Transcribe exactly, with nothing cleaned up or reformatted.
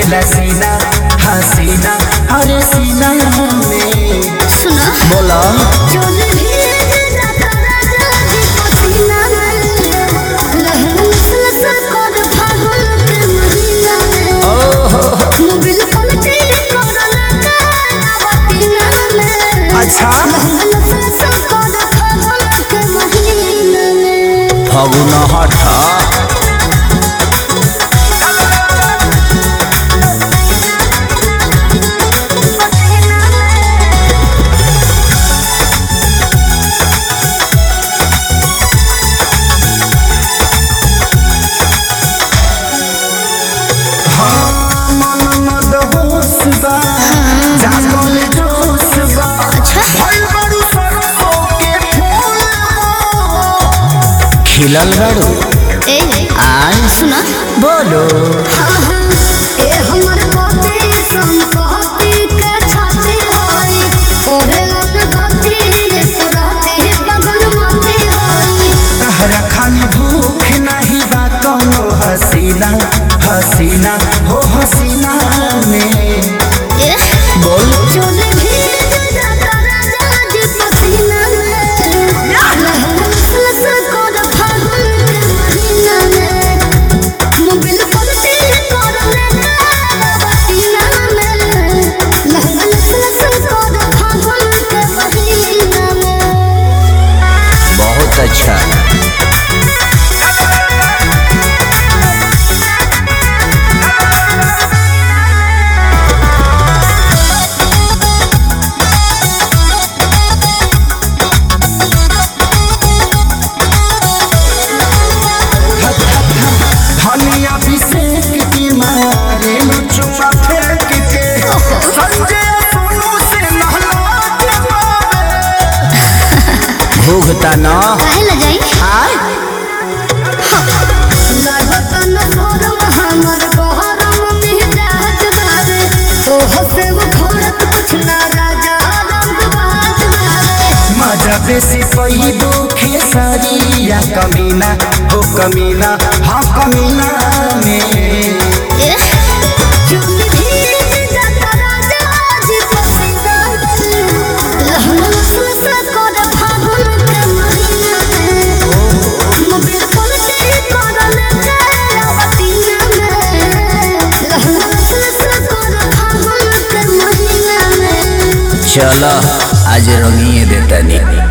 लागेला सीना हसीना अरे सीना में सुनो बोला अच्छा फागुन हटा खिलल बड़ू ए आय सुना बोलो हाँ हाँ ए हमर पोते संपत्ति के छाती होई ओहे लग गति रे सुराते बगल मते होई तहरा खाली भूख नहीं बा कोनो हसीना हसीना हो हसीना में ए बोल चोले भी जाता राजा जी पसीना में लहलस कर फागुन के महीना में मोबिल पर तेल कर ले पसीना में लहलस कर फागुन के महीना में बहुत अच्छा भूखता ना काहे ल जाई आय लागतन सोरम हमर बहरम मिजाज बारे तो हसे वो घोड़त कुछ ना राजा रंग बाज बारे मजा बेसी कोई दुखे सारिया कमीना हो कमीना हाँ कमीना में ए चुन भी जाता राजा जी पसीना लहलस कर फागुन के महीना में मोबिल पर तेरी कर ले पसीना में लहलस कर फागुन के महीना में चलो आज रंगिए देता नहीं।